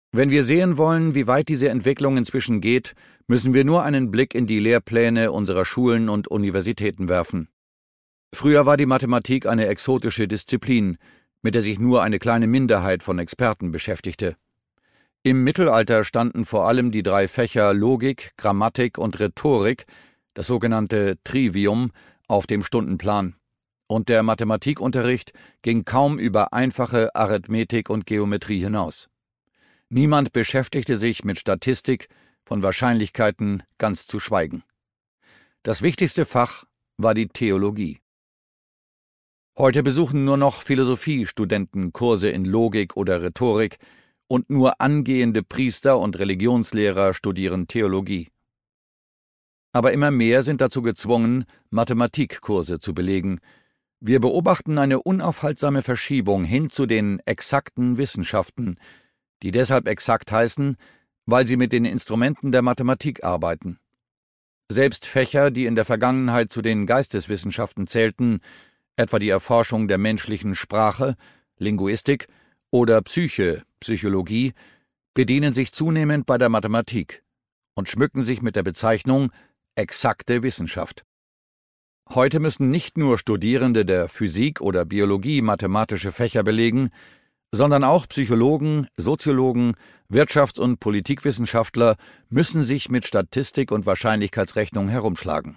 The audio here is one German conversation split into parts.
Wenn wir sehen wollen, wie weit diese Entwicklung inzwischen geht, müssen wir nur einen Blick in die Lehrpläne unserer Schulen und Universitäten werfen. Früher war die Mathematik eine exotische Disziplin, mit der sich nur eine kleine Minderheit von Experten beschäftigte. Im Mittelalter standen vor allem die 3 Fächer Logik, Grammatik und Rhetorik, das sogenannte Trivium, auf dem Stundenplan. Und der Mathematikunterricht ging kaum über einfache Arithmetik und Geometrie hinaus. Niemand beschäftigte sich mit Statistik, von Wahrscheinlichkeiten ganz zu schweigen. Das wichtigste Fach war die Theologie. Heute besuchen nur noch Philosophiestudenten Kurse in Logik oder Rhetorik und nur angehende Priester und Religionslehrer studieren Theologie. Aber immer mehr sind dazu gezwungen, Mathematikkurse zu belegen. Wir beobachten eine unaufhaltsame Verschiebung hin zu den exakten Wissenschaften, die deshalb exakt heißen, weil sie mit den Instrumenten der Mathematik arbeiten. Selbst Fächer, die in der Vergangenheit zu den Geisteswissenschaften zählten, etwa die Erforschung der menschlichen Sprache, Linguistik oder Psychologie, bedienen sich zunehmend bei der Mathematik und schmücken sich mit der Bezeichnung exakte Wissenschaft. Heute müssen nicht nur Studierende der Physik oder Biologie mathematische Fächer belegen, sondern auch Psychologen, Soziologen, Wirtschafts- und Politikwissenschaftler müssen sich mit Statistik und Wahrscheinlichkeitsrechnung herumschlagen.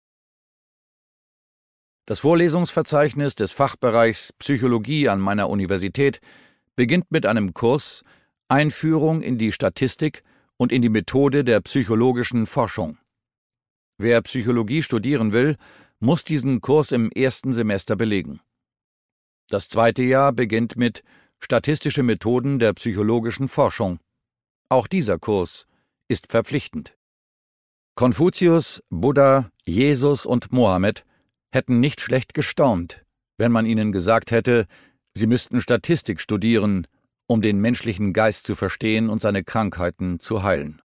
Das Vorlesungsverzeichnis des Fachbereichs Psychologie an meiner Universität beginnt mit einem Kurs Einführung in die Statistik und in die Methode der psychologischen Forschung. Wer Psychologie studieren will, muss diesen Kurs im ersten Semester belegen. Das zweite Jahr beginnt mit Statistische Methoden der psychologischen Forschung. Auch dieser Kurs ist verpflichtend. Konfuzius, Buddha, Jesus und Mohammed hätten nicht schlecht gestaunt, wenn man ihnen gesagt hätte, sie müssten Statistik studieren, um den menschlichen Geist zu verstehen und seine Krankheiten zu heilen.